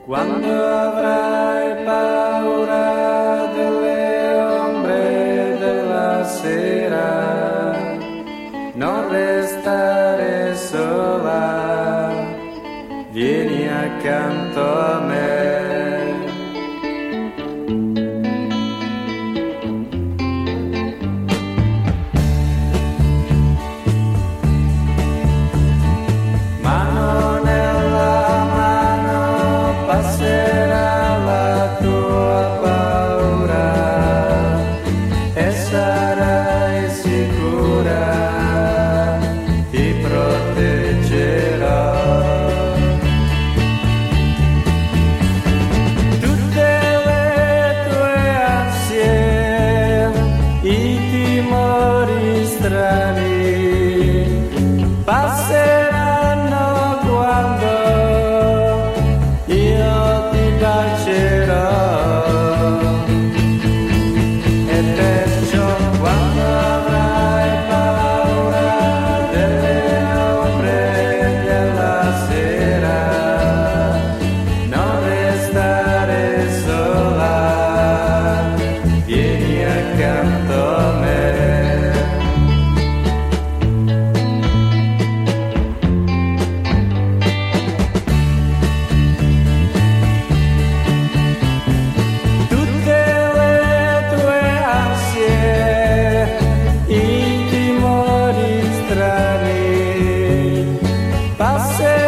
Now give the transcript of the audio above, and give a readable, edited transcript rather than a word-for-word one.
Quando avrai paura delle ombre della sera, non restare sola, vieni accanto a me. Passerà la tua paura e sarai sicura, ti proteggerò. Tutte le tue ansie, i timori strani passeranno quando bacerò, e perciò quando avrai paura delle ombre della sera, non restare sola, vieni accanto a me. I timori strani passeranno